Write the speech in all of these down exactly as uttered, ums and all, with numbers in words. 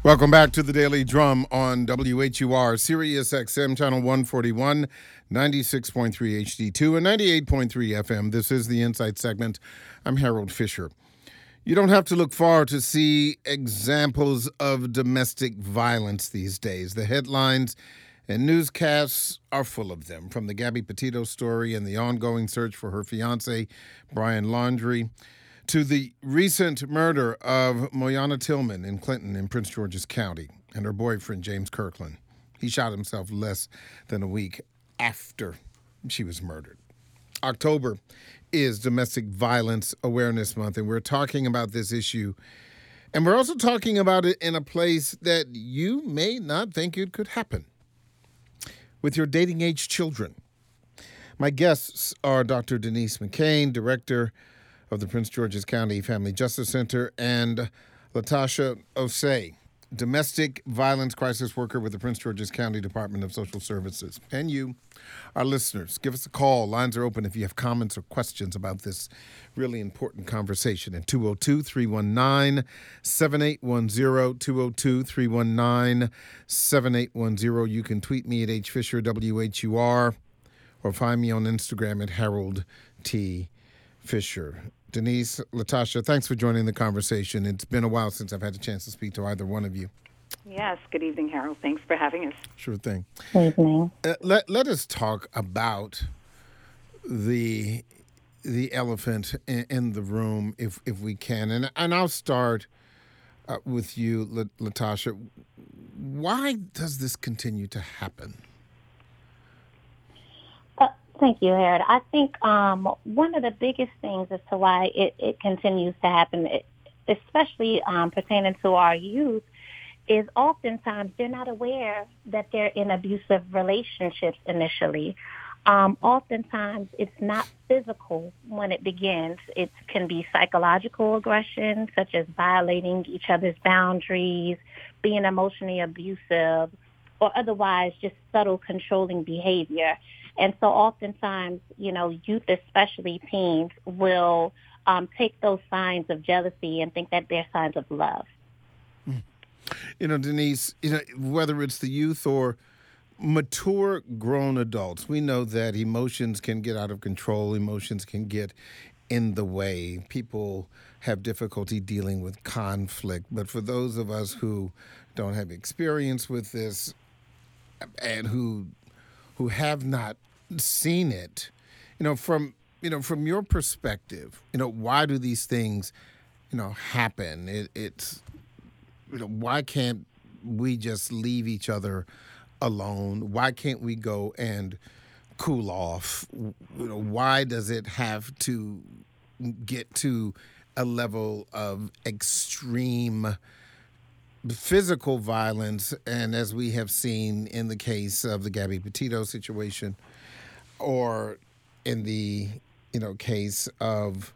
Welcome back to the Daily Drum on W H U R, Sirius X M, Channel one forty-one, ninety-six point three H D two, and ninety-eight point three F M. This is the Insight segment. I'm Harold Fisher. You don't have to look far to see examples of domestic violence these days. The headlines and newscasts are full of them, from the Gabby Petito story and the ongoing search for her fiancé, Brian Laundrie, to the recent murder of Moyana Tillman in Clinton in Prince George's County and her boyfriend, James Kirkland. He shot himself less than a week after she was murdered. October is Domestic Violence Awareness Month, and we're talking about this issue. And we're also talking about it in a place that you may not think it could happen, with your dating-age children. My guests are Doctor Denise McCain, Director of the Prince George's County Family Justice Center, and Latasha Osei, Domestic Violence Crisis Worker with the Prince George's County Department of Social Services. And you, our listeners, give us a call. Lines are open if you have comments or questions about this really important conversation at two oh two, three one nine, seven eight one zero, two oh two, three one nine, seven eight one zero. You can tweet me at H Fisher, W H U R, or find me on Instagram at Harold T. Fisher. Denise, Latasha, thanks for joining the conversation. It's been a while since I've had a chance to speak to either one of you. Yes, good evening, Harold. Thanks for having us. Sure thing. Good evening. Uh, let, let us talk about the the elephant in, in the room, if if we can. And, and I'll start uh, with you, Latasha. Why does this continue to happen? Thank you, Harold. I think um, one of the biggest things as to why it, it continues to happen, it, especially um, pertaining to our youth, is oftentimes they're not aware that they're in abusive relationships initially. Um, oftentimes it's not physical when it begins. It can be psychological aggression, such as violating each other's boundaries, being emotionally abusive, or otherwise just subtle controlling behavior. And so oftentimes, you know, youth, especially teens, will um, take those signs of jealousy and think that they're signs of love. You know, Denise, you know, whether it's the youth or mature grown adults, we know that emotions can get out of control. Emotions can get in the way. People have difficulty dealing with conflict. But for those of us who don't have experience with this and who who have not seen it, you know, from you know, from your perspective, you know, why do these things, you know, happen? It, it's, you know, why can't we just leave each other alone? Why can't we go and cool off? You know, why does it have to get to a level of extreme physical violence, and as we have seen in the case of the Gabby Petito situation, or in the you know case of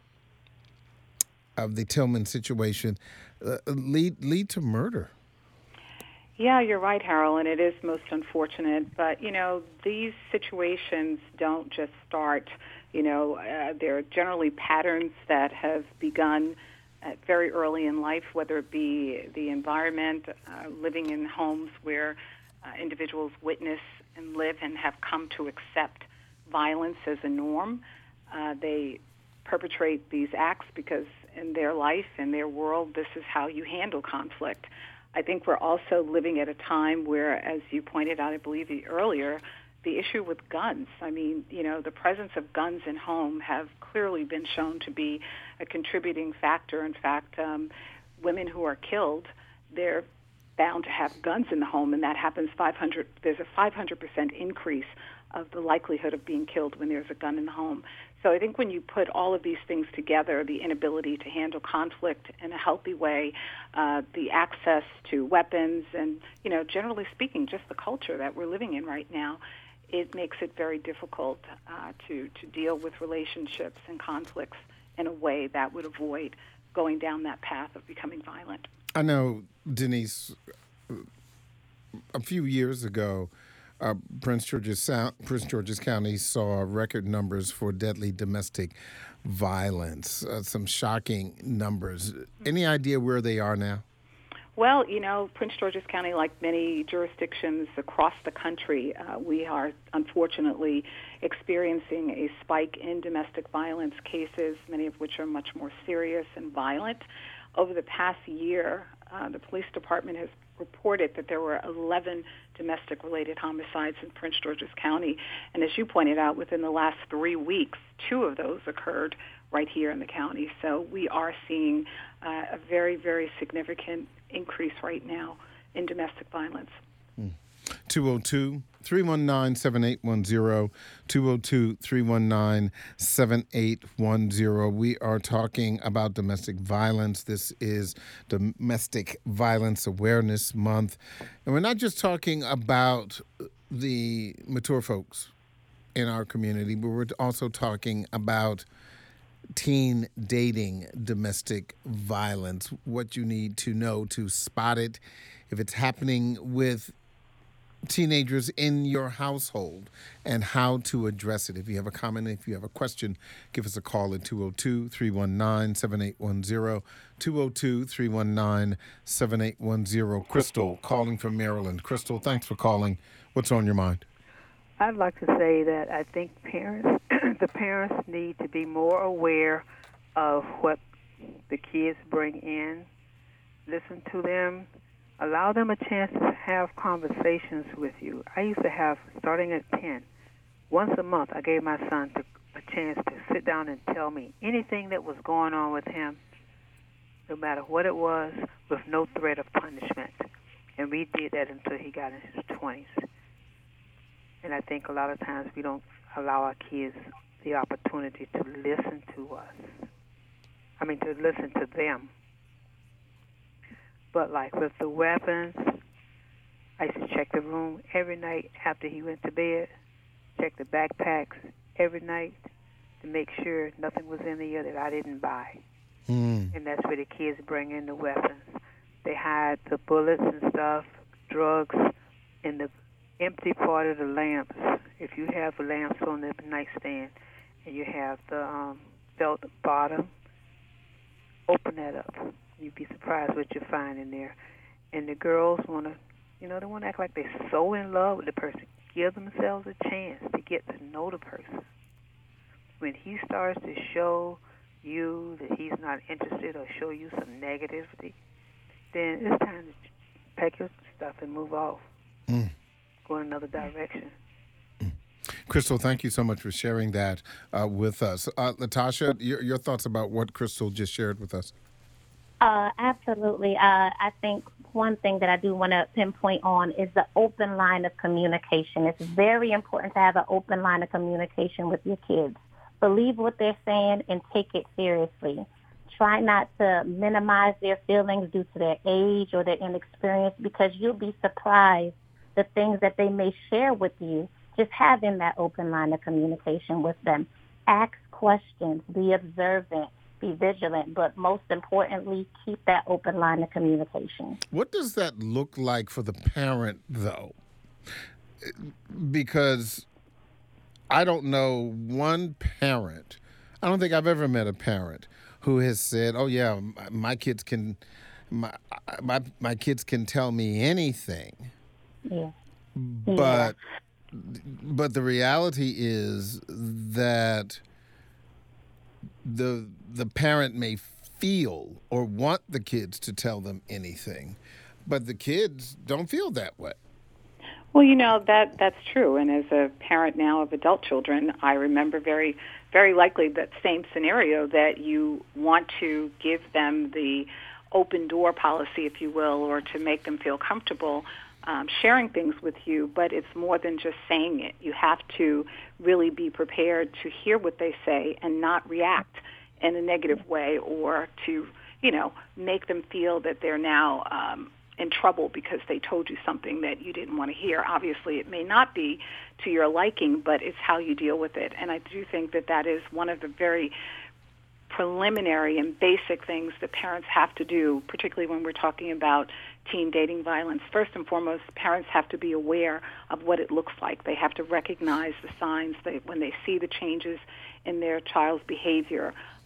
of the Tillman situation, uh, lead lead to murder? Yeah, you're right, Harold, and it is most unfortunate. But you know, these situations don't just start. You know, uh, there are generally patterns that have begun at very early in life, whether it be the environment, uh, living in homes where uh, individuals witness and live and have come to accept violence as a norm. Uh, they perpetrate these acts because in their life, in their world, this is how you handle conflict. I think we're also living at a time where, as you pointed out, I believe earlier, the issue with guns. I mean, you know, the presence of guns in home have clearly been shown to be a contributing factor. In fact, um, women who are killed, they're bound to have guns in the home, and that happens five hundred. There's a five hundred percent increase of the likelihood of being killed when there's a gun in the home. So I think when you put all of these things together, the inability to handle conflict in a healthy way, uh, the access to weapons, and, you know, generally speaking, just the culture that we're living in right now, it makes it very difficult uh, to, to deal with relationships and conflicts in a way that would avoid going down that path of becoming violent. I know, Denise, a few years ago, uh, Prince George's Sound, Prince George's County saw record numbers for deadly domestic violence, uh, some shocking numbers. Any idea where they are now? Well, you know, Prince George's County, like many jurisdictions across the country, uh, we are unfortunately experiencing a spike in domestic violence cases, many of which are much more serious and violent. Over the past year, uh, the police department has reported that there were eleven domestic-related homicides in Prince George's County. And as you pointed out, within the last three weeks, two of those occurred right here in the county. So we are seeing uh, a very, very significant increase right now in domestic violence. two oh two, three one nine, seven eight one zero, two oh two, three one nine, seven eight one zero. We are talking about domestic violence. This is Domestic Violence Awareness Month. And we're not just talking about the mature folks in our community, but we're also talking about teen dating domestic violence, what you need to know to spot it, if it's happening with teenagers in your household, and how to address it. If you have a comment, if you have a question, give us a call at two oh two, three one nine, seven eight one zero, two oh two, three one nine, seven eight one zero. Crystal, calling from Maryland. Crystal, thanks for calling. What's on your mind? I'd like to say that I think parents, the parents need to be more aware of what the kids bring in, listen to them, allow them a chance to have conversations with you. I used to have, starting at ten, once a month I gave my son to, a chance to sit down and tell me anything that was going on with him, no matter what it was, with no threat of punishment. And we did that until he got in his twenties. And I think a lot of times we don't allow our kids the opportunity to listen to us. I mean, to listen to them. But like with the weapons, I used to check the room every night after he went to bed, check the backpacks every night to make sure nothing was in there that I didn't buy. Mm. And that's where the kids bring in the weapons. They hide the bullets and stuff, drugs, in the empty part of the lamps. If you have the lamps on the nightstand and you have the um, belt bottom, open that up. You'd be surprised what you find in there. And the girls want to, you know, they want to act like they're so in love with the person. Give themselves a chance to get to know the person. When he starts to show you that he's not interested or show you some negativity, then it's time to pack your stuff and move off. Mm. Go in another direction. Mm. Crystal, thank you so much for sharing that uh, with us. Uh, Latasha, your, your thoughts about what Crystal just shared with us? Uh, absolutely. Uh, I think one thing that I do want to pinpoint on is the open line of communication. It's very important to have an open line of communication with your kids. Believe what they're saying and take it seriously. Try not to minimize their feelings due to their age or their inexperience, because you'll be surprised the things that they may share with you. Just having that open line of communication with them. Ask questions, be observant, be vigilant, but most importantly, keep that open line of communication. What does that look like for the parent, though? Because I don't know one parent, I don't think I've ever met a parent who has said, oh, yeah, my kids can, my my, my kids can tell me anything. Yeah. But, yeah. but the reality is that the the parent may feel or want the kids to tell them anything, but the kids don't feel that way. Well, you know, that that's true. And as a parent now of adult children, I remember very, very likely that same scenario, that you want to give them the open door policy, if you will, or to make them feel comfortable um, sharing things with you. But it's more than just saying it. You have to really be prepared to hear what they say and not react in a negative way, or to, you know, make them feel that they're now um, in trouble because they told you something that you didn't want to hear. Obviously, it may not be to your liking, but it's how you deal with it. And I do think that that is one of the very preliminary and basic things that parents have to do, particularly when we're talking about teen dating violence. First and foremost, parents have to be aware of what it looks like. They have to recognize the signs that when they see the changes in their child's behavior,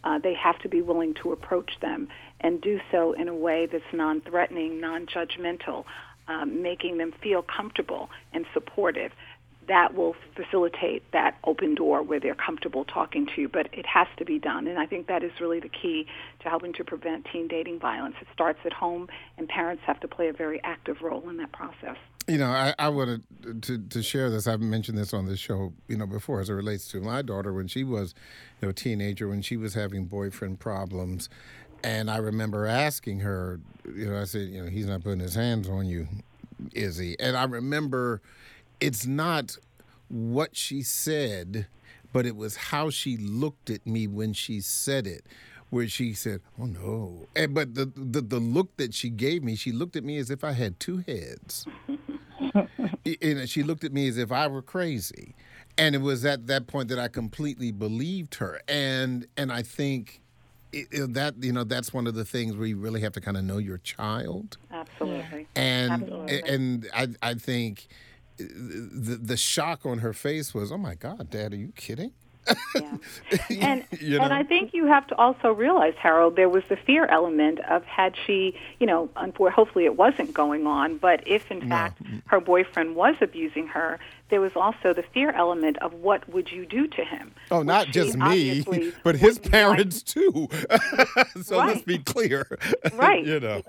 uh, they have to be willing to approach them and do so in a way that's non-threatening, non-judgmental, um, making them feel comfortable and supportive. That will facilitate that open door where they're comfortable talking to you, but it has to be done. And I think that is really the key to helping to prevent teen dating violence. It starts at home, and parents have to play a very active role in that process. You know, I, I would to to share this. I've mentioned this on this show, you know, before as it relates to my daughter when she was, you know, a teenager, when she was having boyfriend problems, and I remember asking her, you know, I said, you know, he's not putting his hands on you, is he? And I remember, it's not what she said, but it was how she looked at me when she said it. Where she said, "Oh no!" And, but the, the the look that she gave me, she looked at me as if I had two heads. And she looked at me as if I were crazy. And it was at that point that I completely believed her. And and I think it, it, that you know that's one of the things where you really have to kind of know your child. Absolutely. And Absolutely. and I I think the the shock on her face was, "Oh my God, Dad, are you kidding?" Yeah. And you know? and I think you have to also realize, Harold, there was the fear element of had she, you know, unfor- hopefully it wasn't going on, but if in No. fact her boyfriend was abusing her, there was also the fear element of what would you do to him? Oh, Which not she just me, obviously but his wouldn't parents too. So Right. let's be clear. Right. You know.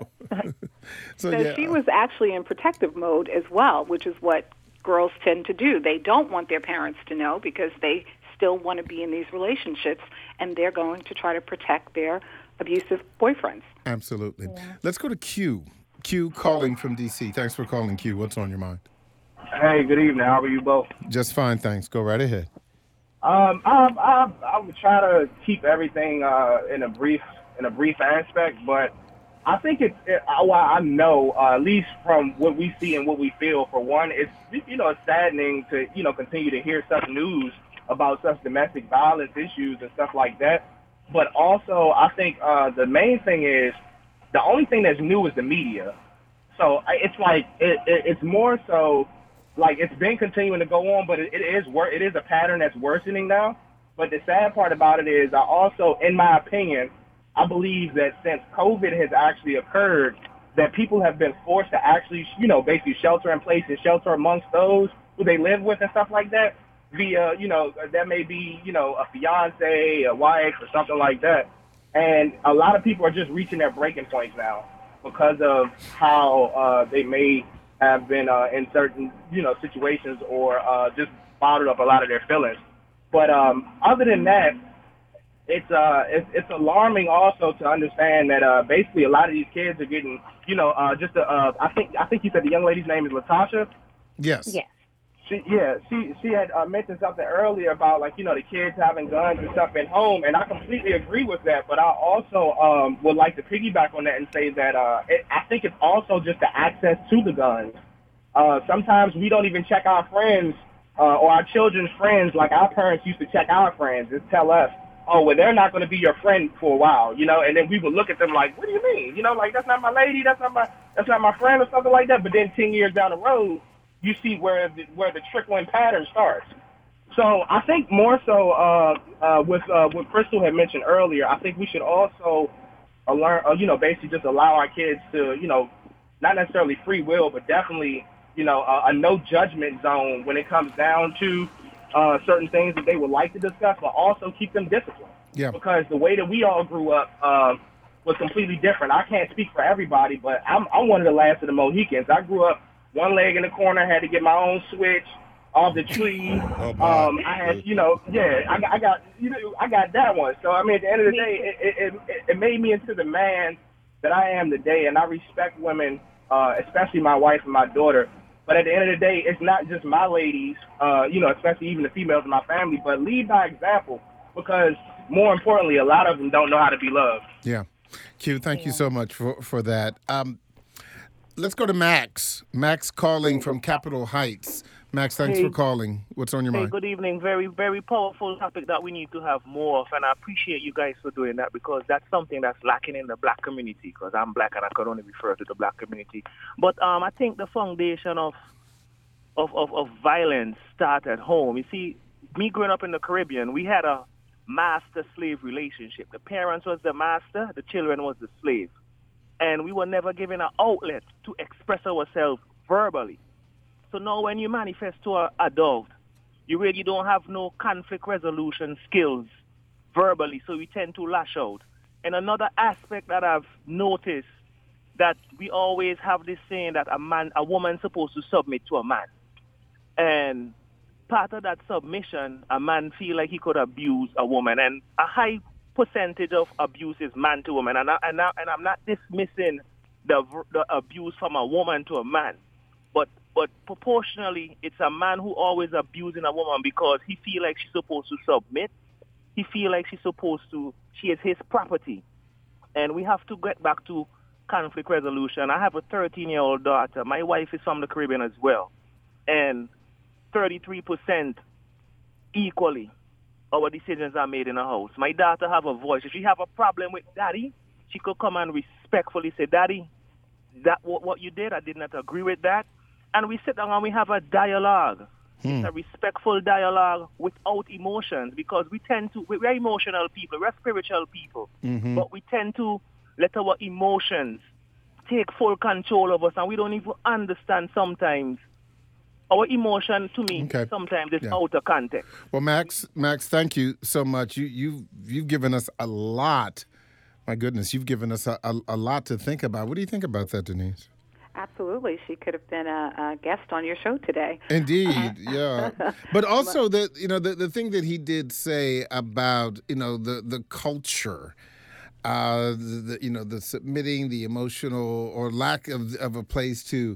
So, So yeah. she was actually in protective mode as well, which is what girls tend to do. They don't want their parents to know because they still want to be in these relationships, and they're going to try to protect their abusive boyfriends. Absolutely. Let's go to Q. Q calling from D C. Thanks for calling, Q. What's on your mind? Hey, good evening. How are you both? Just fine, thanks. Go right ahead. Um, I, I, I would try to keep everything uh, in a brief in a brief aspect, but I think it's it, I, well, I know uh, at least from what we see and what we feel. For one, it's you know it's saddening to you know continue to hear such news about such domestic violence issues and stuff like that. But also, I think uh, the main thing is the only thing that's new is the media. So I- it's like it, it, it's more so like it's been continuing to go on, but it, it is wor- it is a pattern that's worsening now. But the sad part about it is, I also, in my opinion, I believe that since COVID has actually occurred, that people have been forced to actually, you know, basically shelter in place and shelter amongst those who they live with and stuff like that. Via, you know, that may be, you know, a fiance, a wife, or something like that. And a lot of people are just reaching their breaking points now because of how uh, they may have been uh, in certain, you know, situations or uh, just bottled up a lot of their feelings. But um, other than that, it's uh, it's, it's alarming also to understand that uh, basically a lot of these kids are getting, you know, uh, just a, uh, I think I think you said the young lady's name is Latasha. Yes. Yes. She, yeah, she she had uh, mentioned something earlier about, like, you know, the kids having guns and stuff at home, and I completely agree with that. But I also um, would like to piggyback on that and say that uh, it, I think it's also just the access to the guns. Uh, sometimes we don't even check our friends uh, or our children's friends like our parents used to check our friends and tell us, oh, well, they're not going to be your friend for a while, you know, and then we would look at them like, what do you mean? You know, like, that's not my lady, that's not my that's not my friend or something like that. But then ten years down the road, you see where the, where the trickling pattern starts. So I think more so uh, uh, with uh, what Crystal had mentioned earlier, I think we should also uh, learn, uh, you know, basically just allow our kids to, you know, not necessarily free will, but definitely, you know, a, a no judgment zone when it comes down to uh, certain things that they would like to discuss, but also keep them disciplined. Yeah. Because the way that we all grew up uh, was completely different. I can't speak for everybody, but I'm, I'm one of the last of the Mohicans. I grew up one leg in the corner, had to get my own switch off the tree. Oh, my. um, I had, you know, yeah, I, I got, you know, I got that one. So I mean, at the end of the day, it, it, it, it made me into the man that I am today, and I respect women, uh, especially my wife and my daughter. But at the end of the day, it's not just my ladies, uh, you know, especially even the females in my family, but lead by example, because more importantly, a lot of them don't know how to be loved. Yeah. Q, thank you so much for, for that. Um, let's go to Max. Max calling from Capitol Heights. Max, thanks Hey. for calling. What's on your Hey, mind? good evening. Very, very powerful topic that we need to have more of, and I appreciate you guys for doing that because that's something that's lacking in the black community. Because I'm black and I can only refer to the black community. But um, I think the foundation of of, of of violence starts at home. You see, me growing up in the Caribbean, we had a master-slave relationship. The parents was the master, the children was the slave. And we were never given an outlet to express ourselves verbally. So now when you manifest to an adult, you really don't have no conflict resolution skills verbally, so we tend to lash out. And another aspect that I've noticed, that we always have this saying that a man, a woman's supposed to submit to a man. And part of that submission, a man feel like he could abuse a woman. And a high percentage of abuse is man to woman. And, I, and, I, and I'm not dismissing the, the abuse from a woman to a man. But but proportionally, it's a man who always abusing a woman because he feel like she's supposed to submit. He feel like she's supposed to, she is his property. And we have to get back to conflict resolution. I have a thirteen-year-old daughter. My wife is from the Caribbean as well. And thirty-three percent equally our decisions are made in the house. My daughter have a voice. If she have a problem with daddy, she could come and respectfully say, Daddy, that what, what you did, I did not agree with that. And we sit down and we have a dialogue. Hmm. It's a respectful dialogue without emotions, because we tend to, we're emotional people, we're spiritual people, mm-hmm. but we tend to let our emotions take full control of us, and we don't even understand sometimes. Our emotion, to me, okay. sometimes is yeah. out of context. Well, Max, Max, thank you so much. You, you've, you've given us a lot. My goodness, you've given us a, a, a lot to think about. What do you think about that, Denise? Absolutely. She could have been a, a guest on your show today. Indeed, yeah. But also, the you know, the, the thing that he did say about, you know, the, the culture, uh, the, the, you know, the submitting, the emotional or lack of, of a place to,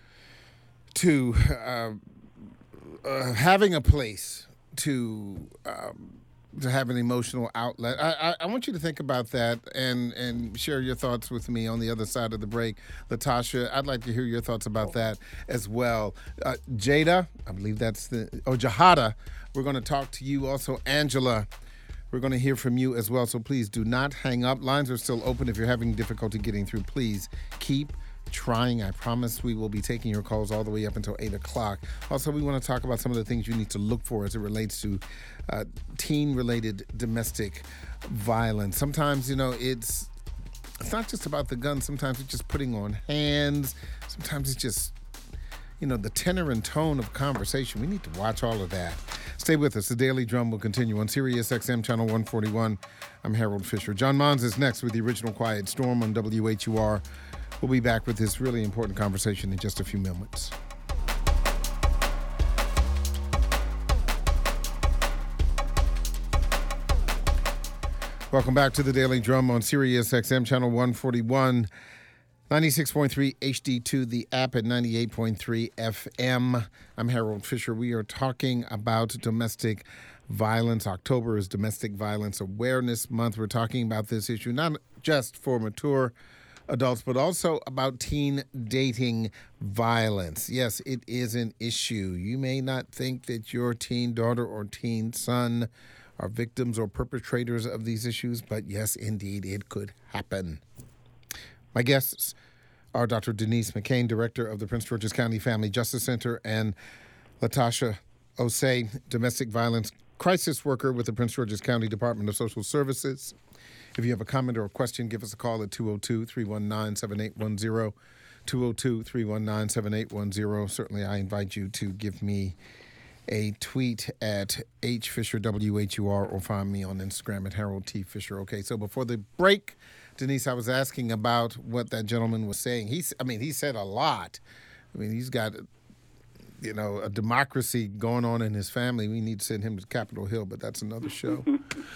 to uh, uh, having a place to um, to have an emotional outlet. I, I, I want you to think about that and, and share your thoughts with me on the other side of the break. Latasha, I'd like to hear your thoughts about that as well. Uh, Jada, I believe that's the, oh, Jahada, we're going to talk to you. Also, Angela, we're going to hear from you as well. So please do not hang up. Lines are still open. If you're having difficulty getting through, please keep trying. I promise we will be taking your calls all the way up until eight o'clock. Also, we want to talk about some of the things you need to look for as it relates to uh, teen-related domestic violence. Sometimes, you know, it's it's not just about the gun. Sometimes it's just putting on hands. Sometimes it's just, you know, the tenor and tone of conversation. We need to watch all of that. Stay with us. The Daily Drum will continue on Sirius X M Channel one forty-one. I'm Harold Fisher. John Mons is next with the original Quiet Storm on W H U R. We'll be back with this really important conversation in just a few moments. Welcome back to the Daily Drum on Sirius X M Channel one forty-one, ninety-six point three H D two, the app at ninety-eight point three F M. I'm Harold Fisher. We are talking about domestic violence. October is Domestic Violence Awareness Month. We're talking about this issue not just for mature adults, but also about teen dating violence. Yes, it is an issue. You may not think that your teen daughter or teen son are victims or perpetrators of these issues, but yes, indeed, it could happen. My guests are Doctor Denise McCain, Director of the Prince George's County Family Justice Center, and Latasha Osei, Domestic Violence Crisis Worker with the Prince George's County Department of Social Services. If you have a comment or a question, give us a call at two oh two, three one nine, seven eight one zero, two oh two, three one nine, seven eight one zero. Certainly, I invite you to give me a tweet at H Fisher W H U R or find me on Instagram at Harold T. Fisher. Okay, so before the break, Denise, I was asking about what that gentleman was saying. He's, I mean, he said a lot. I mean, he's got, you know, a democracy going on in his family. We need to send him to Capitol Hill, but that's another show.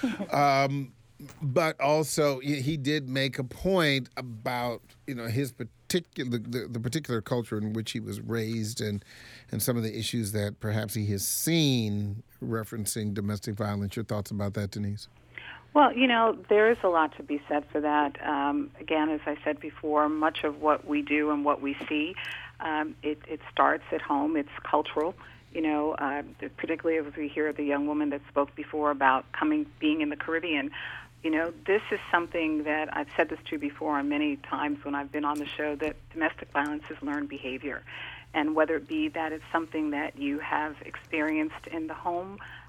um, but also, he did make a point about, you know, his particular, the, the particular culture in which he was raised and, and some of the issues that perhaps he has seen referencing domestic violence. Your thoughts about that, Denise? Well, you know, there is a lot to be said for that. Um, again, as I said before, much of what we do and what we see, um, it, it starts at home. It's cultural. You know, uh, particularly as we hear the young woman that spoke before about coming, being in the Caribbean. You know, this is something that I've said this to before and many times when I've been on the show, that domestic violence is learned behavior. And whether it be that it's something that you have experienced in the home,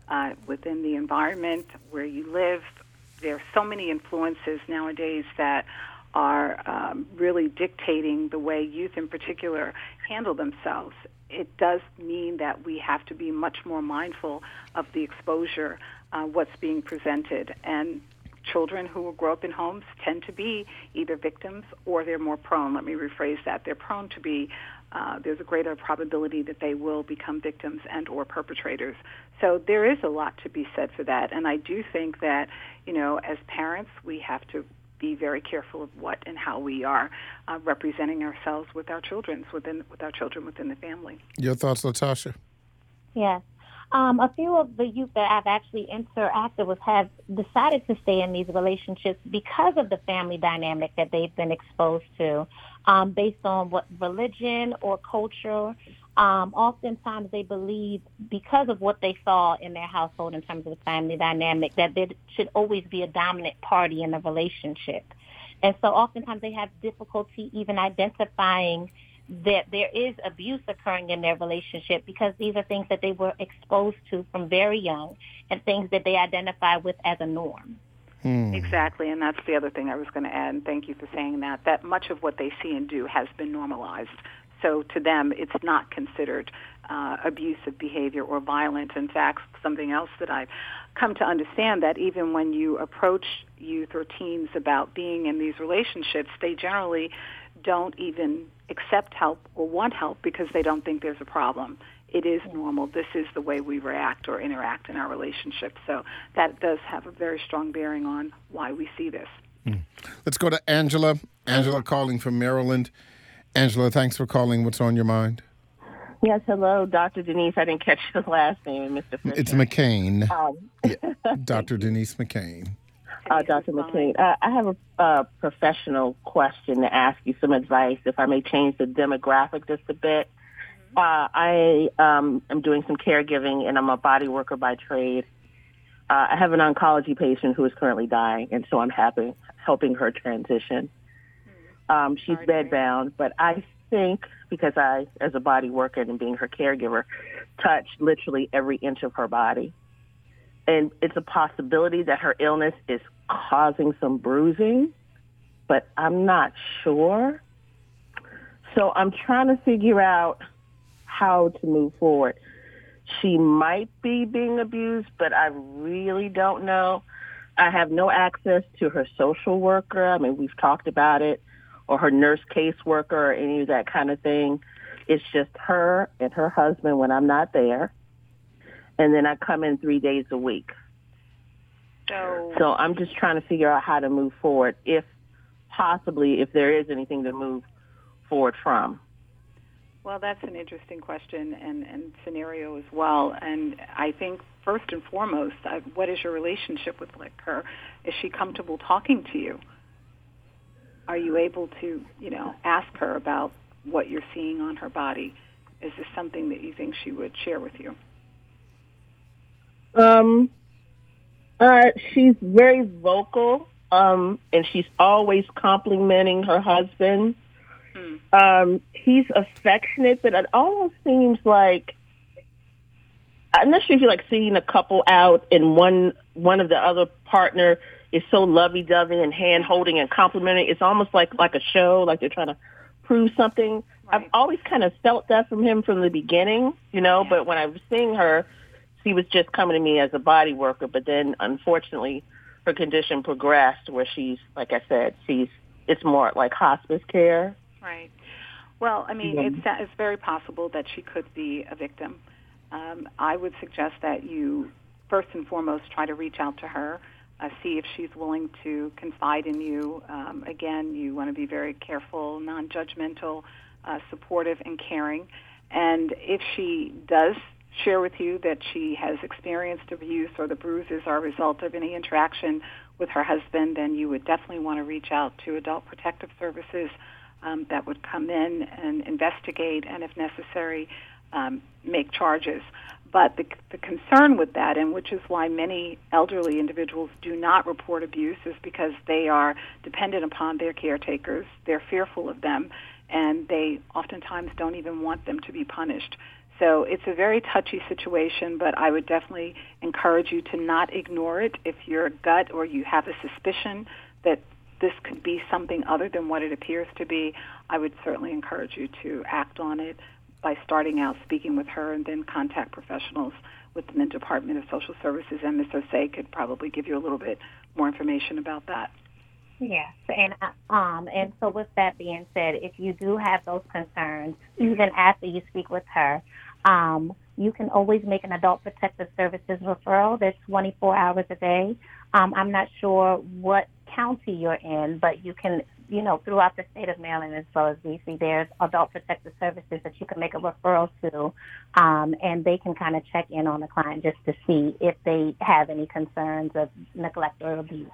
uh, within the environment where you live. There are so many influences nowadays that are um, really dictating the way youth in particular handle themselves. It does mean that we have to be much more mindful of the exposure, uh, what's being presented. And children who grow up in homes tend to be either victims or they're more prone. Let me rephrase that. They're prone to be, uh, there's a greater probability that they will become victims and or perpetrators. So there is a lot to be said for that. And I do think that, you know, as parents, we have to be very careful of what and how we are uh, representing ourselves with our children, within with our children within the family. Your thoughts, Latasha? Yes. Um, a few of the youth that I've actually interacted with have decided to stay in these relationships because of the family dynamic that they've been exposed to, um, based on what religion or culture. Um, oftentimes they believe because of what they saw in their household in terms of the family dynamic that there should always be a dominant party in the relationship. And so oftentimes they have difficulty even identifying that there is abuse occurring in their relationship because these are things that they were exposed to from very young and things that they identify with as a norm. Hmm. Exactly, and that's the other thing I was going to add, and thank you for saying that, that much of what they see and do has been normalized. So to them, it's not considered uh, abusive behavior or violent. In fact, something else that I've come to understand, that even when you approach youth or teens about being in these relationships, they generally don't even accept help or want help because they don't think there's a problem. It is normal. This is the way we react or interact in our relationships. So that does have a very strong bearing on why we see this. Mm. Let's go to Angela. Angela calling from Maryland. Angela, thanks for calling. What's on your mind? Yes, hello, Doctor Denise. I didn't catch your last name, Mister Fisher. It's McCain. Um, yeah. Doctor Denise McCain. Uh, Doctor McCain, uh, I have a uh, professional question to ask you, some advice, if I may change the demographic just a bit. Uh, I um, am doing some caregiving, and I'm a body worker by trade. Uh, I have an oncology patient who is currently dying, and so I'm happy, helping her transition. Um, she's bedbound, but I think because I, as a body worker and being her caregiver, touch literally every inch of her body. And it's a possibility that her illness is causing some bruising, but I'm not sure. So I'm trying to figure out how to move forward. She might be being abused, but I really don't know. I have no access to her social worker. I mean, we've talked about it, or her nurse caseworker or any of that kind of thing. It's just her and her husband when I'm not there. And then I come in three days a week. So, so I'm just trying to figure out how to move forward, if possibly, if there is anything to move forward from. Well, that's an interesting question and, and scenario as well. And I think first and foremost, I, what is your relationship with like her? Is she comfortable talking to you? Are you able to, you know, ask her about what you're seeing on her body? Is this something that you think she would share with you? Um, uh, she's very vocal, um, and she's always complimenting her husband. Hmm. Um, he's affectionate, but it almost seems like, I'm not sure if you like seeing a couple out and one one of the other partner is so lovey-dovey and hand-holding and complimenting. It's almost like, like a show, like they're trying to prove something. Right. I've always kind of felt that from him from the beginning, you know, yeah. But when I was seeing her, she was just coming to me as a body worker. But then, unfortunately, her condition progressed where she's, like I said, she's it's more like hospice care. Right. Well, I mean, yeah. it's, it's very possible that she could be a victim. Um, I would suggest that you, first and foremost, try to reach out to her. Uh, see if she's willing to confide in you. Um, again, you want to be very careful, non-judgmental, uh, supportive, and caring. And if she does share with you that she has experienced abuse or the bruises are a result of any interaction with her husband, then you would definitely want to reach out to Adult Protective Services um, that would come in and investigate and, if necessary, um, make charges. But the, the concern with that, and which is why many elderly individuals do not report abuse, is because they are dependent upon their caretakers. They're fearful of them. and they oftentimes don't even want them to be punished. So it's a very touchy situation, but I would definitely encourage you to not ignore it. If your gut or you have a suspicion that this could be something other than what it appears to be, I would certainly encourage you to act on it by starting out speaking with her and then contact professionals within the Department of Social Services, and Miz Osei could probably give you a little bit more information about that. Yes, and uh, um, and so with that being said, if you do have those concerns, even after you speak with her, um, you can always make an Adult Protective Services referral. That's twenty-four hours a day. Um, I'm not sure what county you're in, but you can, you know, throughout the state of Maryland as well as D C, there's Adult Protective Services that you can make a referral to, um, and they can kind of check in on the client just to see if they have any concerns of neglect or abuse.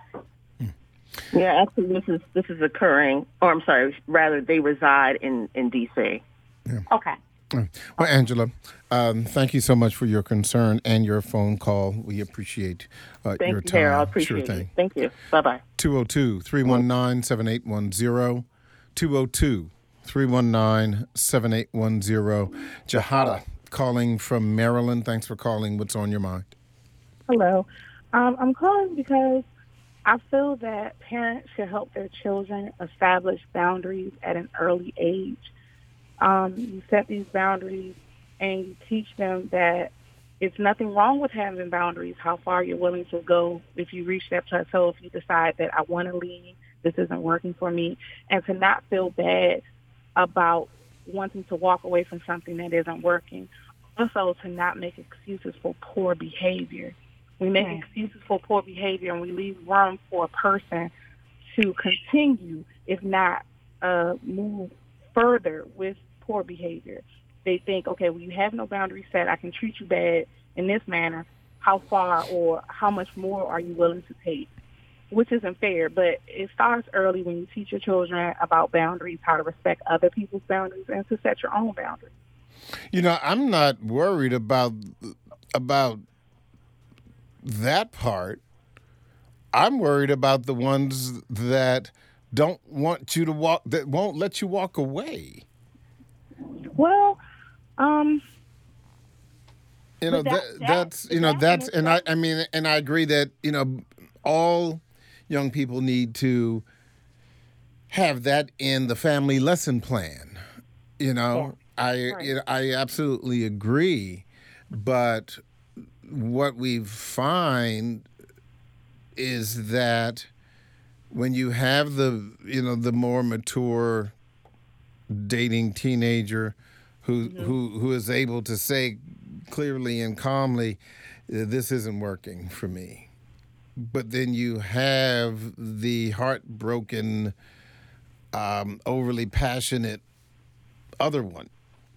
Yeah, actually, this is this is occurring, or I'm sorry, rather, they reside in, in D C. Yeah. Okay. Well, Angela, um, thank you so much for your concern and your phone call. We appreciate uh, Thank your you, time. Harold. I appreciate sure it. thing. Thank you. Bye-bye. two oh two, three one nine, seven eight one zero. two oh two, three one nine, seven eight one zero. Jahada calling from Maryland. Thanks for calling. What's on your mind? Hello. Um, I'm calling because I feel that parents should help their children establish boundaries at an early age. Um, you set these boundaries and you teach them that it's nothing wrong with having boundaries, how far you're willing to go if you reach that plateau, if you decide that I want to leave, this isn't working for me, and to not feel bad about wanting to walk away from something that isn't working. Also, to not make excuses for poor behavior. We make Right. excuses for poor behavior, and we leave room for a person to continue, if not uh, move further with poor behavior. They think, okay, well, you have no boundaries set. I can treat you bad in this manner. How far or how much more are you willing to take? Which isn't fair, but it starts early when you teach your children about boundaries, how to respect other people's boundaries, and to set your own boundaries. You know, I'm not worried about about that part. I'm worried about the ones that don't want you to walk, that won't let you walk away. Well, um, You know, But that, that- that- that's, you know, that that's, is and I, I mean, and I agree that, you know, all young people need to have that in the family lesson plan. You know, I, Right. you know, I absolutely agree. But what we find is that when you have the, you know, the more mature dating teenager who who who is able to say clearly and calmly, this isn't working for me. But then you have the heartbroken, um, overly passionate other one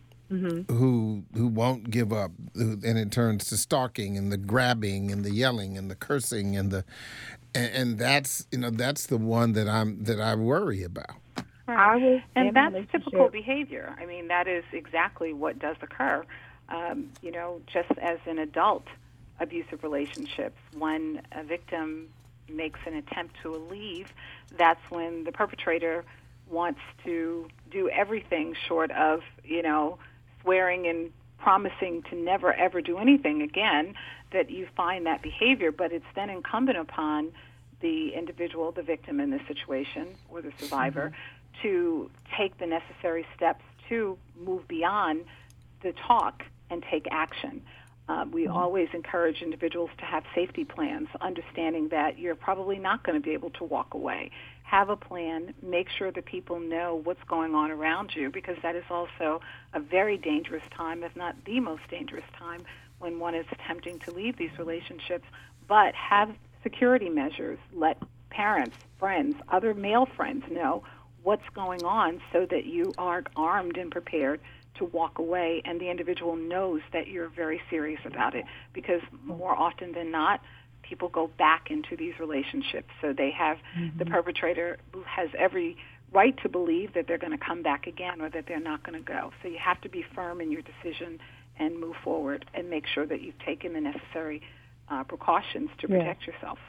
who who won't give up, who, and it turns to stalking and the grabbing and the yelling and the cursing and the and, and that's you know that's the one that I'm that I worry about. I was in And a that's relationship- typical behavior. I mean, that is exactly what does occur. Um, you know, just as in adult abusive relationships, when a victim makes an attempt to leave, that's when the perpetrator wants to do everything short of, you know, swearing and promising to never, ever do anything again, that you find that behavior. But it's then incumbent upon the individual, the victim in this situation, or the survivor, to take the necessary steps to move beyond the talk and take action. Uh, we always encourage individuals to have safety plans, understanding that you're probably not going to be able to walk away. Have a plan. Make sure that people know what's going on around you, because that is also a very dangerous time, if not the most dangerous time, when one is attempting to leave these relationships. But have security measures. Let parents, friends, other male friends know what's going on so that you are armed and prepared to walk away, and the individual knows that you're very serious about it, because more often than not, people go back into these relationships. So they have the perpetrator who has every right to believe that they're going to come back again or that they're not going to go. So you have to be firm in your decision and move forward and make sure that you've taken the necessary uh, precautions to Yeah. protect yourself.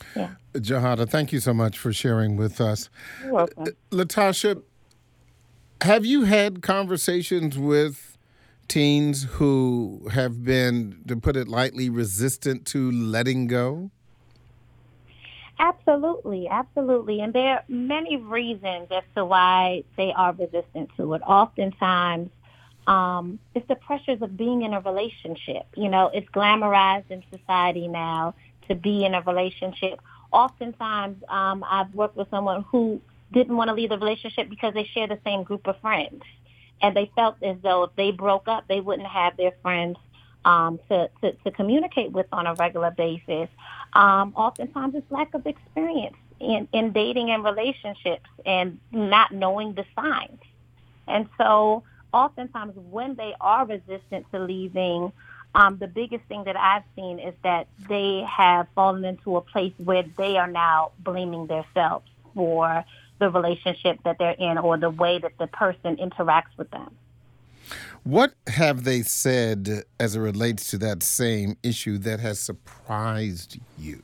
Jahada, thank you so much for sharing with us. You're welcome. Latasha, Have you had conversations with teens who have been, to put it lightly, resistant to letting go? Absolutely, absolutely. And there are many reasons as to why they are resistant to it. Oftentimes, um, it's the pressures of being in a relationship. You know, it's glamorized in society now to be in a relationship. Oftentimes, um, I've worked with someone who didn't want to leave the relationship because they share the same group of friends. And they felt as though if they broke up, they wouldn't have their friends um, to, to, to communicate with on a regular basis. Um, oftentimes it's lack of experience in, in dating and relationships and not knowing the signs. And so oftentimes when they are resistant to leaving, um, the biggest thing that I've seen is that they have fallen into a place where they are now blaming themselves for the relationship that they're in or the way that the person interacts with them. What have they said as it relates to that same issue that has surprised you?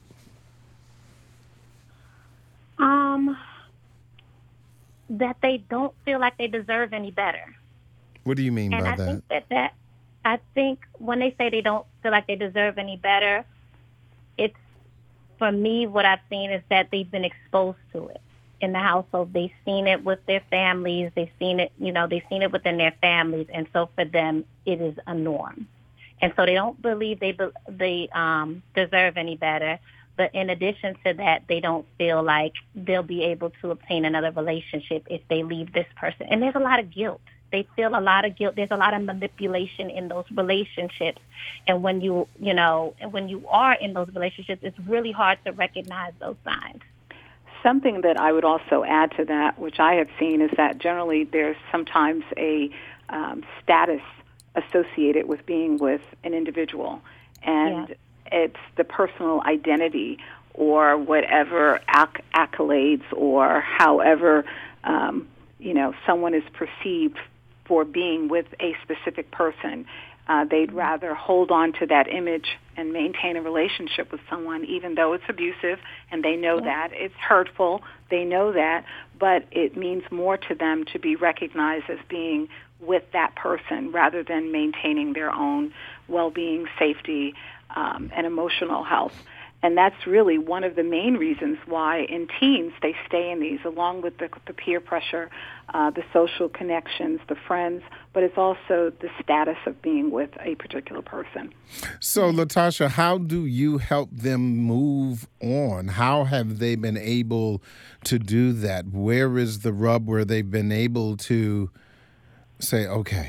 Um, that they don't feel like they deserve any better. What do you mean and by I that? think that, that I think when they say they don't feel like they deserve any better, it's, for me, what I've seen is that they've been exposed to it in the household. They've seen it with their families. They've seen it, you know, they've seen it within their families. And so for them, it is a norm. And so they don't believe they they um, deserve any better. But in addition to that, they don't feel like they'll be able to obtain another relationship if they leave this person. And there's a lot of guilt. They feel a lot of guilt. There's a lot of manipulation in those relationships. And when you, you know, and when you are in those relationships, it's really hard to recognize those signs. Something that I would also add to that, which I have seen, is that generally there's sometimes a um, status associated with being with an individual. And yeah. It's the personal identity or whatever acc- accolades or however, um, you know, someone is perceived for being with a specific person. Uh, they'd rather hold on to that image and maintain a relationship with someone, even though it's abusive, and they know yeah. that. It's hurtful, they know that, but it means more to them to be recognized as being with that person rather than maintaining their own well-being, safety, um, and emotional health. And that's really one of the main reasons why in teens they stay in these, along with the, the peer pressure, uh, the social connections, the friends, but it's also the status of being with a particular person. So, Latasha, how do you help them move on? How have they been able to do that? Where is the rub where they've been able to say, okay,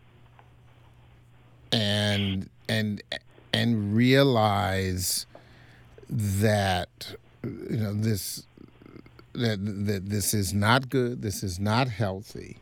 and and and realize that, you know, this that that this is not good, this is not healthy?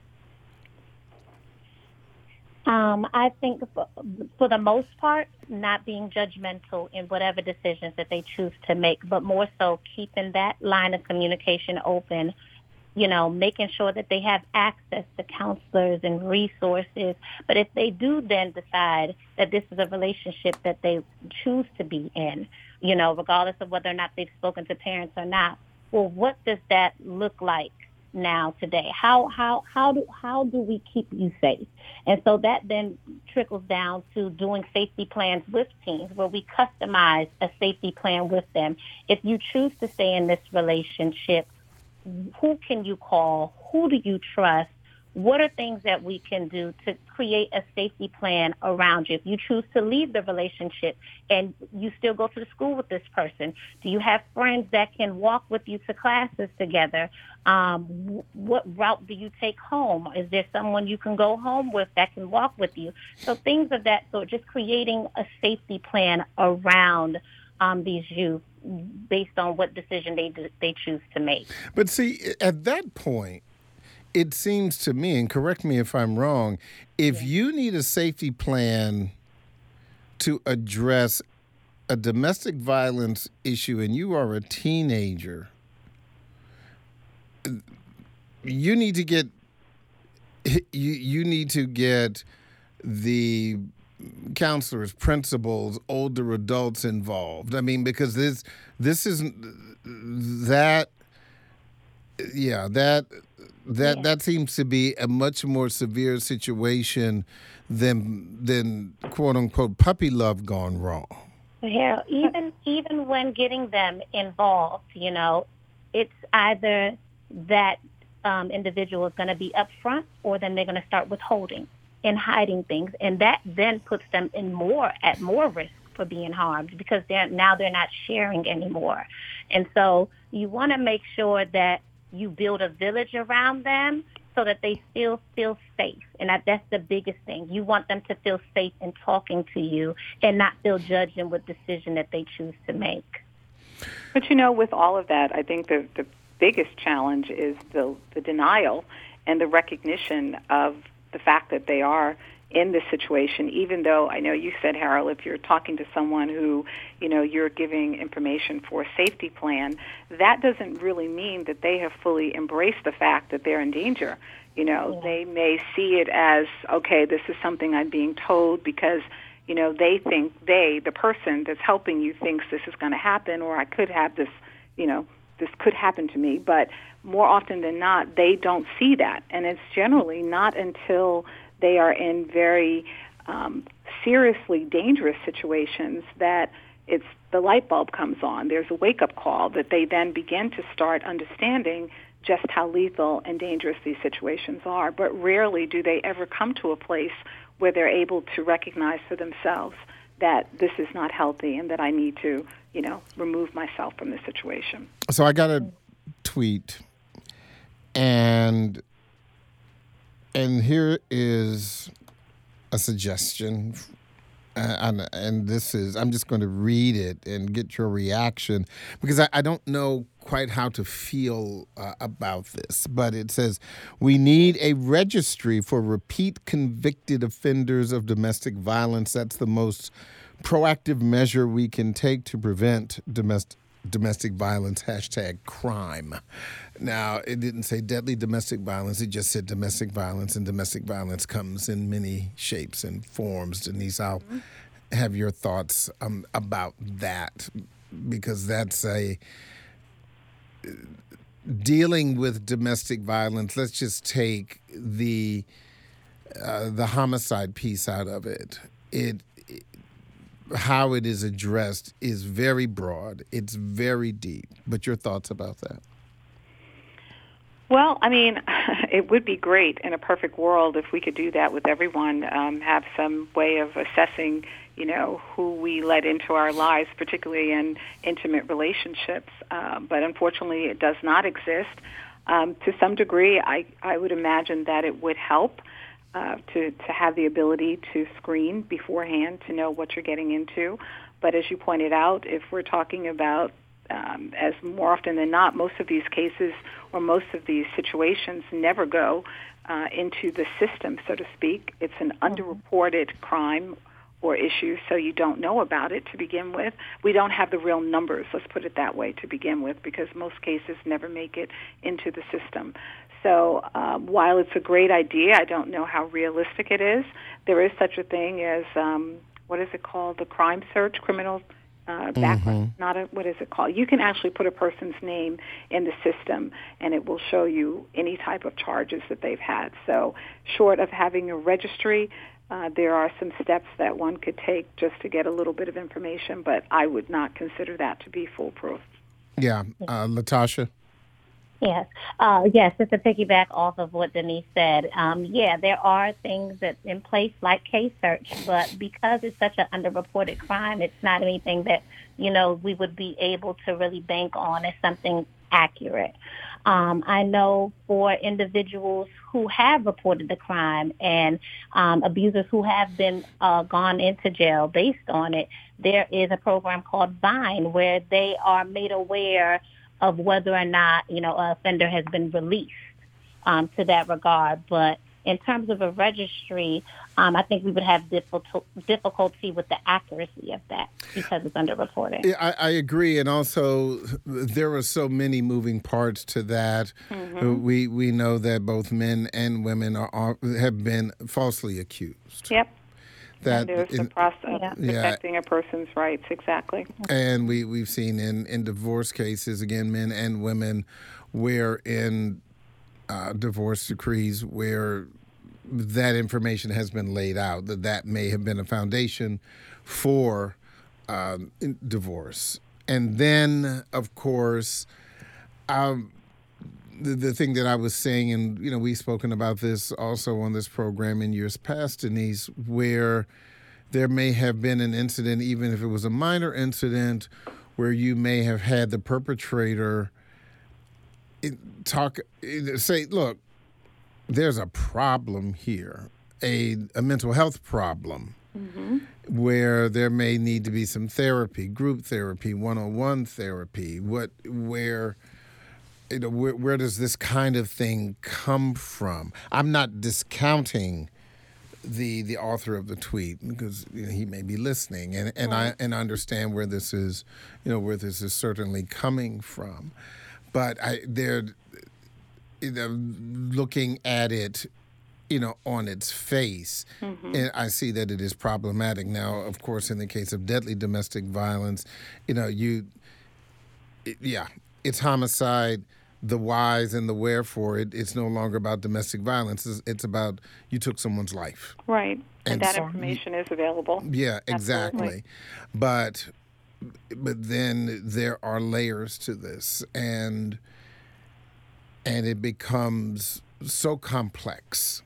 Um, I think for, for the most part, not being judgmental in whatever decisions that they choose to make, but more so keeping that line of communication open, you know, making sure that they have access to counselors and resources. But if they do then decide that this is a relationship that they choose to be in, you know, regardless of whether or not they've spoken to parents or not, well, what does that look like now today? How how how do how do we keep you safe? And so that then trickles down to doing safety plans with teens, where we customize a safety plan with them. If you choose to stay in this relationship, who can you call? Who do you trust? What are things that we can do to create a safety plan around you? If you choose to leave the relationship and you still go to the school with this person, do you have friends that can walk with you to classes together? Um, what route do you take home? Is there someone you can go home with that can walk with you? So things of that sort, just creating a safety plan around um, these youth based on what decision they they choose to make. But see, at that point, it seems to me, and correct me if I'm wrong, if yeah. you need a safety plan to address a domestic violence issue and you are a teenager, you need to get you you need to get the counselors, principals, older adults involved. I mean, because this this isn't that yeah, that That Yeah. that seems to be a much more severe situation than than quote unquote puppy love gone wrong. Yeah, even even when getting them involved, you know, it's either that um, individual is going to be upfront, or then they're going to start withholding and hiding things, and that then puts them in more at more risk for being harmed, because they're now they're not sharing anymore. And so you want to make sure that you build a village around them so that they still feel safe. And that, that's the biggest thing. You want them to feel safe in talking to you and not feel judged in what decision that they choose to make. But, you know, with all of that, I think the, the biggest challenge is the, the denial and the recognition of the fact that they are in this situation, even though I know you said, Harold, if you're talking to someone who, you know, you're giving information for a safety plan, that doesn't really mean that they have fully embraced the fact that they're in danger. You know, yeah. They may see it as, okay, this is something I'm being told because, you know, they think they, the person that's helping you, thinks this is going to happen, or I could have this, you know, this could happen to me. But more often than not, they don't see that. And it's generally not until they are in very um, seriously dangerous situations that it's the light bulb comes on. There's a wake-up call that they then begin to start understanding just how lethal and dangerous these situations are. But rarely do they ever come to a place where they're able to recognize for themselves that this is not healthy and that I need to, you know, remove myself from the situation. So I got a tweet, and and here is a suggestion, uh, and, and this is, I'm just going to read it and get your reaction, because I, I don't know quite how to feel uh, about this, but it says, we need a registry for repeat convicted offenders of domestic violence. That's the most proactive measure we can take to prevent domestic domestic violence, hashtag crime. Now, it didn't say deadly domestic violence. It just said domestic violence, and domestic violence comes in many shapes and forms. Denise, I'll have your thoughts um, about that, because that's a dealing with domestic violence. Let's just take the uh, the homicide piece out of it. It how it is addressed is very broad. It's very deep. But your thoughts about that? Well, I mean, it would be great in a perfect world if we could do that with everyone, um, have some way of assessing, you know, who we let into our lives, particularly in intimate relationships. Uh, but unfortunately, it does not exist. Um, to some degree, I, I would imagine that it would help uh, to, to have the ability to screen beforehand to know what you're getting into. But as you pointed out, if we're talking about Um, as more often than not, most of these cases or most of these situations never go uh, into the system, so to speak. It's an underreported crime or issue, so you don't know about it to begin with. We don't have the real numbers, let's put it that way, to begin with, because most cases never make it into the system. So um, while it's a great idea, I don't know how realistic it is. There is such a thing as, um, what is it called, the crime search, criminal Uh, background, mm-hmm. not a, what is it called? You can actually put a person's name in the system, and it will show you any type of charges that they've had. So short of having a registry, uh, there are some steps that one could take just to get a little bit of information, but I would not consider that to be foolproof. Yeah. Uh, Latasha? Yes. Uh, yes, just to piggyback off of what Denise said, um, yeah, there are things that's in place like case search, but because it's such an underreported crime, it's not anything that, you know, we would be able to really bank on as something accurate. Um, I know for individuals who have reported the crime and um, abusers who have been uh, gone into jail based on it, there is a program called VINE where they are made aware of whether or not, you know, an offender has been released um, to that regard. But in terms of a registry, um, I think we would have difficult, difficulty with the accuracy of that because it's underreported. Yeah, I, I agree. And also, there are so many moving parts to that. Mm-hmm. We we know that both men and women are, are have been falsely accused. Yep. That and there's in, the process of yeah. protecting a person's rights, exactly. And we, we've seen in, in divorce cases, again, men and women, where in uh, divorce decrees where that information has been laid out, that that may have been a foundation for um, divorce. And then, of course, um, the, the thing that I was saying, and, you know, we've spoken about this also on this program in years past, Denise, where there may have been an incident, even if it was a minor incident, where you may have had the perpetrator talk, say, look, there's a problem here, a, a mental health problem, mm-hmm. where there may need to be some therapy, group therapy, one-on-one therapy. What, where, you know, where, where does this kind of thing come from? I'm not discounting the the author of the tweet because, you know, he may be listening, and and right. I and understand where this is, you know, where this is certainly coming from, but I they're. You know, looking at it, you know, on its face, mm-hmm. and I see that it is problematic. Now, of course, in the case of deadly domestic violence, you know, you, it, yeah, it's homicide, the whys and the wherefore. It, it's no longer about domestic violence. It's, it's about you took someone's life. Right, and, and that so, information is available. Yeah, exactly. Absolutely. But, but then there are layers to this, and. And it becomes so complex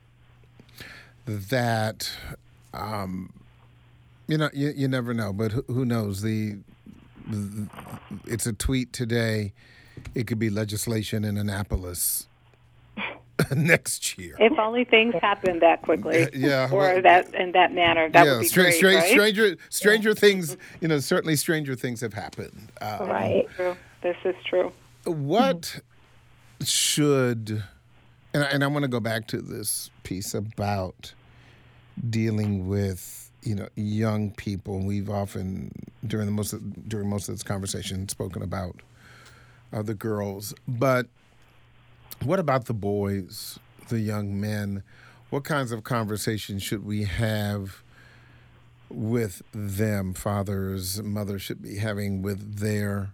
that, um, you know, you, you never know. But who, who knows? The, the it's a tweet today. It could be legislation in Annapolis next year. If only things happen that quickly, yeah, or well, that in that manner, that yeah, would be stra- great. stra- right? Stranger, stranger yeah. things. You know, certainly stranger things have happened. Um, right. True. This is true. What? Should, and I, and I want to go back to this piece about dealing with, you know, young people. We've often during the most of, during most of this conversation spoken about uh, the girls, but what about the boys, the young men? What kinds of conversations should we have with them? Fathers, mothers should be having with their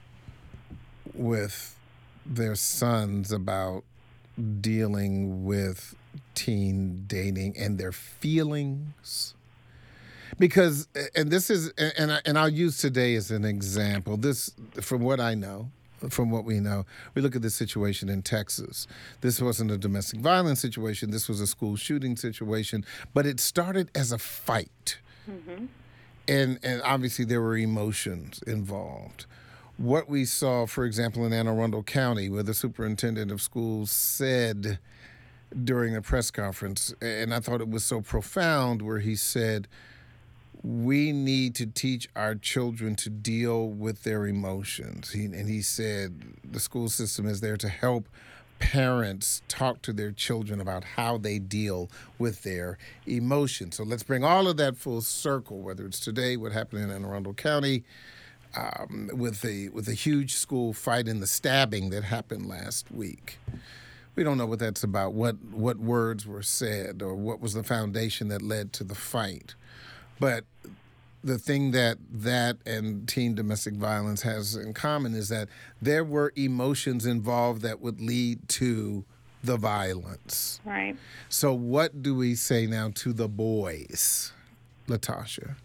with. their sons about dealing with teen dating and their feelings. Because, and this is, and, I, and I'll use today as an example. This, from what I know, from what we know, we look at this situation in Texas. This wasn't a domestic violence situation. This was a school shooting situation, but it started as a fight. Mm-hmm. And, and obviously there were emotions involved. What we saw, for example, in Anne Arundel County, where the superintendent of schools said during a press conference, and I thought it was so profound, where he said, we need to teach our children to deal with their emotions. He, and he said the school system is there to help parents talk to their children about how they deal with their emotions. So let's bring all of that full circle, whether it's today, what happened in Anne Arundel County, Um, with the with a huge school fight and the stabbing that happened last week. We don't know what that's about, what what words were said or what was the foundation that led to the fight. But the thing that that and teen domestic violence has in common is that there were emotions involved that would lead to the violence. Right. So what do we say now to the boys, Latasha?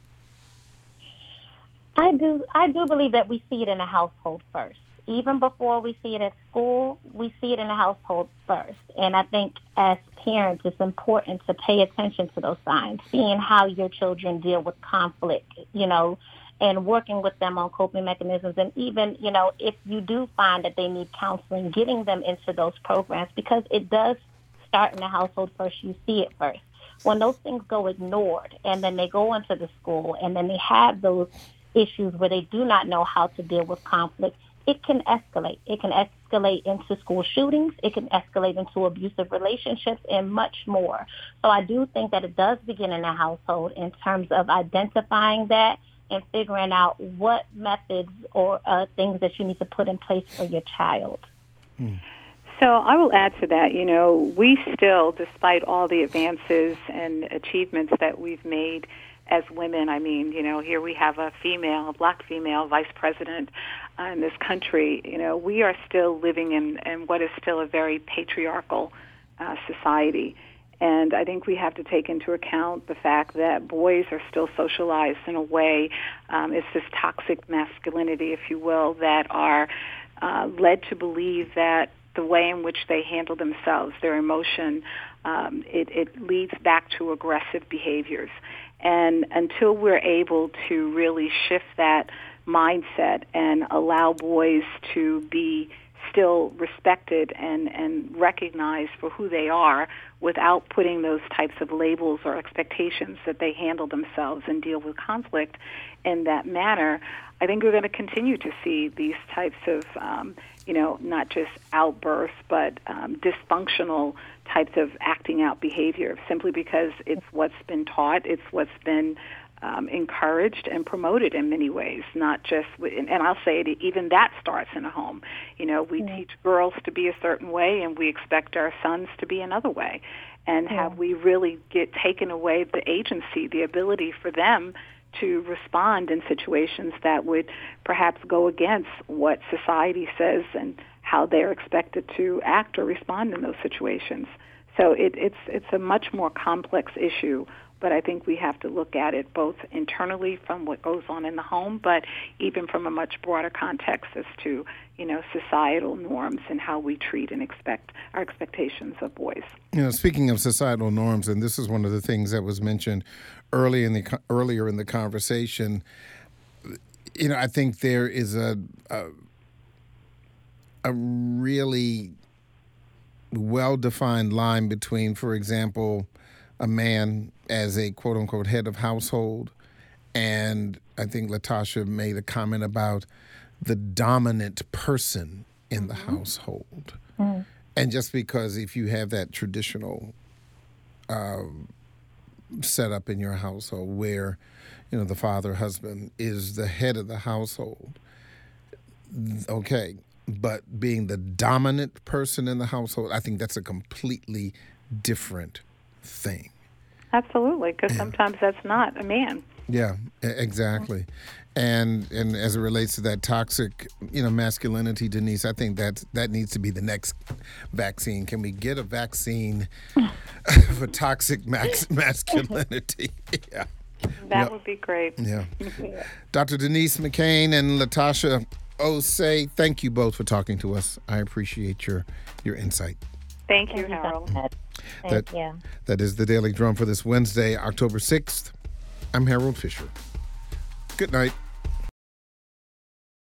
I do I do believe that we see it in the household first. Even before we see it at school, we see it in the household first. And I think as parents, it's important to pay attention to those signs, seeing how your children deal with conflict, you know, and working with them on coping mechanisms. And even, you know, if you do find that they need counseling, getting them into those programs, because it does start in the household first. You see it first. When those things go ignored and then they go into the school and then they have those issues where they do not know how to deal with conflict, it can escalate. It can escalate into school shootings. It can escalate into abusive relationships and much more. So I do think that it does begin in the household in terms of identifying that and figuring out what methods or uh, things that you need to put in place for your child. Hmm. So I will add to that, you know, we still, despite all the advances and achievements that we've made as women. I mean, you know, here we have a female, a black female vice president uh, in this country. You know, we are still living in, in what is still a very patriarchal uh, society. And I think we have to take into account the fact that boys are still socialized in a way, um, it's this toxic masculinity, if you will, that are uh, led to believe that the way in which they handle themselves, their emotion, um, it, it leads back to aggressive behaviors. And until we're able to really shift that mindset and allow boys to be still respected and, and recognized for who they are without putting those types of labels or expectations that they handle themselves and deal with conflict in that manner, I think we're going to continue to see these types of, um, you know, not just outbursts, but um, dysfunctional types of acting out behavior simply because it's what's been taught, it's what's been Um, encouraged and promoted in many ways, not just, and I'll say it, even that starts in a home. You know, we yeah. teach girls to be a certain way and we expect our sons to be another way. And yeah. have we really get taken away the agency, the ability for them to respond in situations that would perhaps go against what society says and how they're expected to act or respond in those situations. So it, it's it's a much more complex issue. But I think we have to look at it both internally from what goes on in the home, but even from a much broader context as to, you know, societal norms and how we treat and expect our expectations of boys. You know, speaking of societal norms, and this is one of the things that was mentioned early in the earlier in the conversation. You know, I think there is a a, a really well-defined line between, for example, a man as a quote-unquote head of household, and I think Latasha made a comment about the dominant person in the mm-hmm. household. Mm. And just because if you have that traditional uh, setup in your household where, you know, the father, husband is the head of the household, okay, but being the dominant person in the household, I think that's a completely different thing. Absolutely, because sometimes that's not a man. Yeah, exactly. And and as it relates to that toxic, you know, masculinity, Denise, I think that that needs to be the next vaccine. Can we get a vaccine for toxic max- masculinity? Yeah. That yep. would be great. Yeah. Doctor Denise McCain and Latasha Osei, thank you both for talking to us. I appreciate your your insight. Thank you, Harold. Thank that, you. That is the Daily Drum for this Wednesday, October sixth. I'm Harold Fisher. Good night.